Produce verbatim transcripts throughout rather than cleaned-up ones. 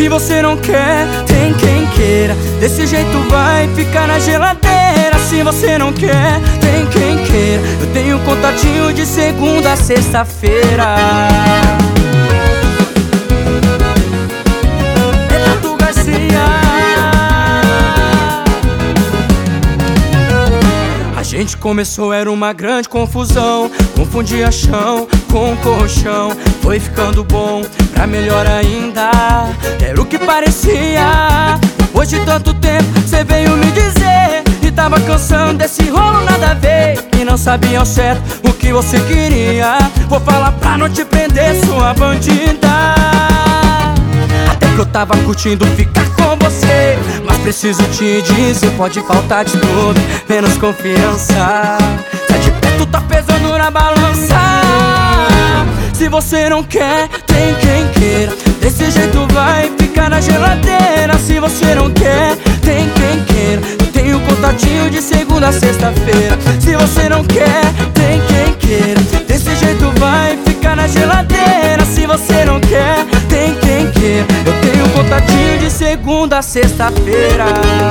e você não quer, tem quem queira. Desse jeito vai ficar na geladeira. Se você não quer, tem quem queira. Eu tenho um contatinho de segunda a sexta-feira. Renato Garcia. A gente começou, era uma grande confusão. Confundia chão com colchão. Foi ficando bom, pra melhor ainda. Era o que parecia. Depois de tanto tempo, cê veio me dizer e tava cansando desse rolo nada a ver, e não sabia ao certo o que você queria. Vou falar pra não te prender, sua bandida. Até que eu tava curtindo ficar com você, mas preciso te dizer, pode faltar de tudo, menos confiança. Tá de perto, tá pesando na balança. Se você não quer, tem quem queira. Desse jeito vai ficar na geladeira. Se você não quer, tem quem queira. Eu tenho um contatinho de segunda a sexta-feira. Se você não quer, tem quem queira. Desse jeito vai ficar na geladeira. Se você não quer, tem quem queira. Eu tenho um contatinho de segunda a sexta-feira.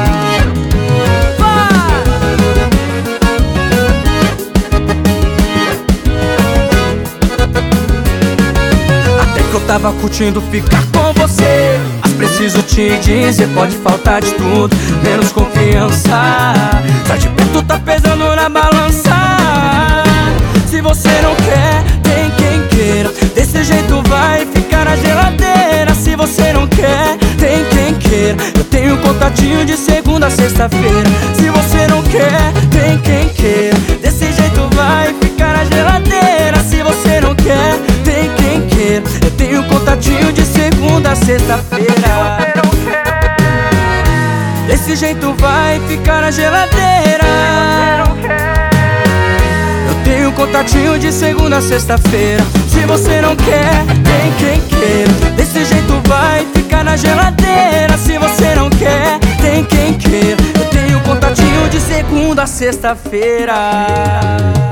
Eu tava curtindo ficar com você, mas preciso te dizer, pode faltar de tudo, menos confiança. Tá de perto, tá pesando na balança. Se você não quer, tem quem queira. Desse jeito vai ficar na geladeira. Se você não quer, tem quem queira. Eu tenho um contatinho de segunda a sexta-feira. Se você não quer, tem quem queira. Desse jeito vai ficar na geladeira. Se você não quer, tem quem queira. Eu tenho um contatinho de segunda a sexta-feira. Desse jeito vai ficar na geladeira. Eu tenho um contatinho de segunda a sexta-feira. Se você não quer, tem quem queira. Desse jeito vai ficar na geladeira. Se você não quer, tem quem queira. Eu tenho um contatinho de segunda a sexta-feira.